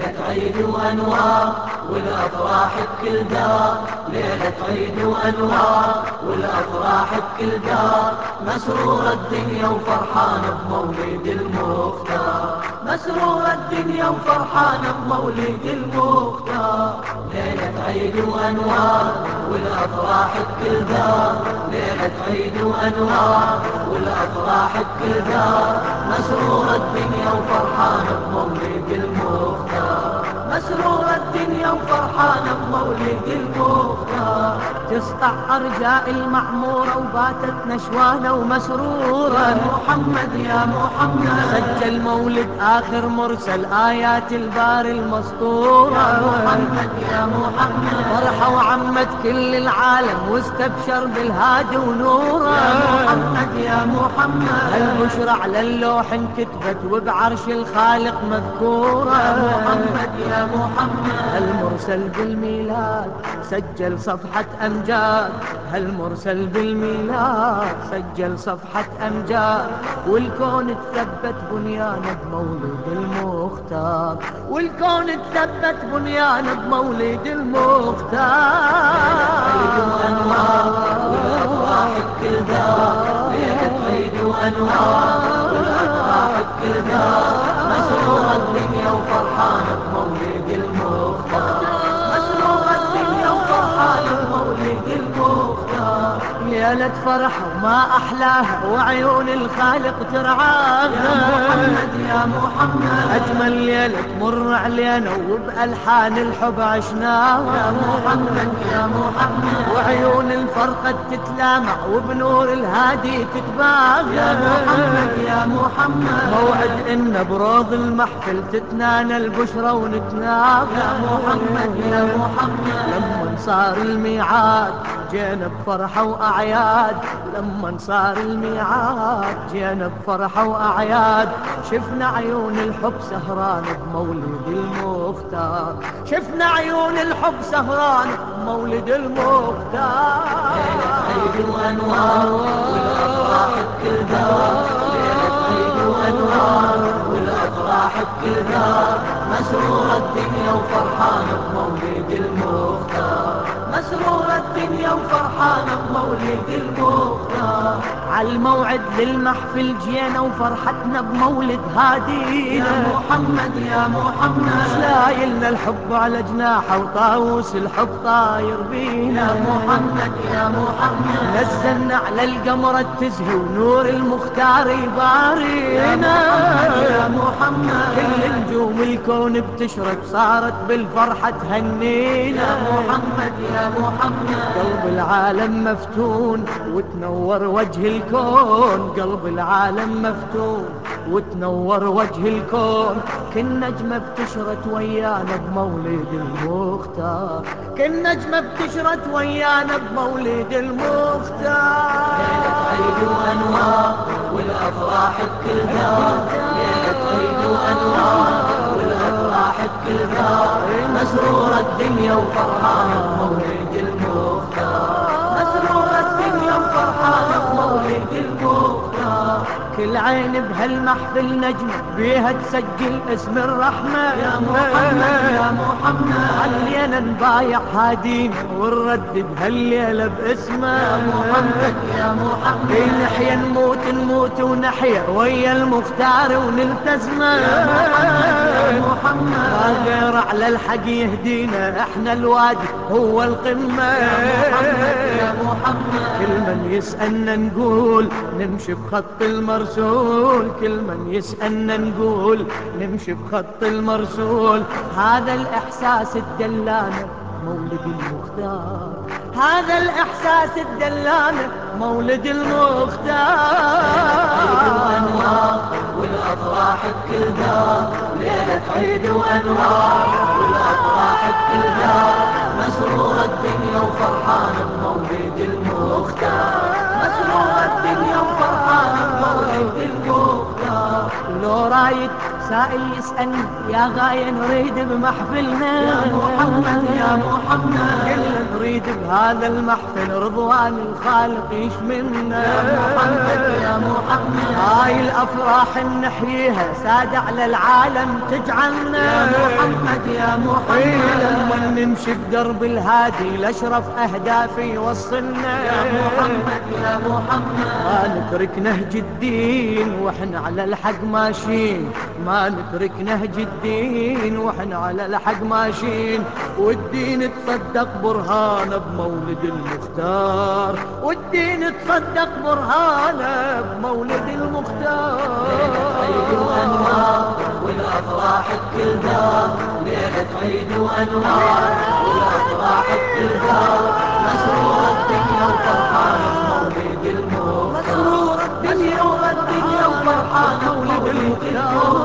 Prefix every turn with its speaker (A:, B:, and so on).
A: عيد وأنوار والأفراح بكل دار، ليلة عيد وأنوار والأفراح بكل دار، مسرور الدنيا وفرحانة بمولد المختار، مسرور الدنيا وفرحانة بمولد المختار. ليلة عيد وأنوار والأفراح بكل دار، ليلة عيد وأنوار والأفراح بكل دار، مسرور الدنيا وفرحانة بمولد المختار، مسرور الدنيا وفرحانة بمولد المختار.
B: تسطع أرجاء المعمورة وباتت نشوانة ومسرورة،
A: يا محمد يا محمد
B: سجل مولد آخر مرسل آيات الباري المسطورة.
A: يا محمد يا محمد
B: فرحة وعمت كل العالم واستبشر بالهادي ونوره.
A: يا محمد يا محمد
B: هالبشرى على اللوح انكتبت وبعرش الخالق مذكورة.
A: يا محمد يا محمد
B: هالمرسل بالميلاد سجل صفحة أمجاد، هالمرسل بالميلاد سجل صفحة أمجاد، والكون تثبت بنيانه بمولد المختار، والكون تثبت بنيانه بمولد المختار.
A: عيد وأنوار والأفراح بكل دار، ليلة عيد وأنوار والأفراح بكل دار، مسرور الدنيا وفرحانة بمولد المختار، مسرور الدنيا وفرحانة بمولد المختار.
B: ليلة فرح وما أحلاها وعيون الخالق ترعاها.
A: يا محمد يا محمد
B: أجمل ليلة تمر علينا وبألحان الحب عشناها.
A: يا محمد يا محمد
B: وعيون الفرقة تتلامع وبنور الهادي تتباهى.
A: يا محمد يا محمد
B: موعد إن بروض المحفل تتنانى البشرى ونتناغى.
A: يا محمد يا محمد
B: لما صار الميعاد جينا بفرحة وأعياد، لما صار الميعاد جينا بفرحة وأعياد، شفنا عيون الحب سهران بمولد المختار، شفنا عيون الحب سهران بمولد المختار.
A: ليلة عيد وأنوار والأفراح بكل دار، ليلة عيد وأنوار والأفراح بكل دار، مسرور الدنيا وفرحانة بمولد المختار، مسرور الدنيا وفرحانة بمولد المختار.
B: عالموعد للمحفل جينا وفرحتنا بمولد هادينا.
A: يا محمد يا محمد
B: شلايلنا الحب على جناحه وطاووس الحب طاير بينا.
A: يا محمد يا محمد
B: نزلنا على القمرة تزهي ونور المختار يبارينا.
A: يا محمد
B: كل نجوم الكون بتشرق صارت بالفرحة تهنينا.
A: يا محمد يا محمد
B: قلب العالم مفتون وتنور وجه الكون، قلب العالم مفتون وتنور وجه الكون، كل نجمة بتشرت ويانا بمولد المختار، كل نجمة بتشرت ويانا بمولد المختار.
A: ليلة عيد وأنوار والأفراح بكل دار، ليلة عيد وأنوار والأفراح بكل دار، مسرور الدنيا وفرحانة بمولد المختار، مسرور الدنيا وفرحانة بمولد المختار.
B: كل عين بهالمحفل نجمة بيها تسجل اسم الرحمة.
A: يا محمد يا محمد
B: علينا نبايع هادينا ونردد هالليلة باسمه.
A: يا محمد يا محمد
B: نحيا نموت نموت ونحيا ويا المختار ونلتزمه.
A: يا محمد يا محمد
B: ما غير على الحق يهدينا، احنا الوادي هو القمة.
A: يا محمد يا محمد
B: كل من يسألنا نقول نمشي بخط المرسول، كل من يسألنا نقول نمشي بخط المرسول، هذا الإحساس الدلانة مولد المختار، هذا الإحساس الدلانة مولد
A: عيد
B: المختار.
A: وأنوار والأفراح بكل دار، ليلة عيد وأنوار والأفراح بكل دار، مسرور الدنيا وفرحانة بمولد المختار، مسرور الدنيا وفرحانة بمولد المختار.
B: ولو رايد سائل يسألني يا غاية نريد بمحفلنا
A: يا محمد يا محمد
B: كل نريد بهذا المحفل رضوان الخالق يشملنا
A: يا محمد يا محمد
B: هاي الأفراح نحييها سادة على العالم تجعلنا
A: يا محمد يا محمد
B: لما نمشي بدرب الهادي لأشرف أهدافي يوصلنا
A: يا محمد يا محمد
B: ما نترك نهج الدين واحنا على الحق ماشيين ما نترك نهج الدين واحنا على الحق ماشيين والدين تصدق برهانه بمولد المختار والدين تصدق برهانه بمولد المختار
A: ليلة عيد وأنوار والأفراح بكل دار ليلة عيد وأنوار والأفراح بكل دار مسرور الدنيا وفرحان بمولد المختار
B: مسرور الدنيا
A: مسرور الدنيا وفرحان بمولد المختار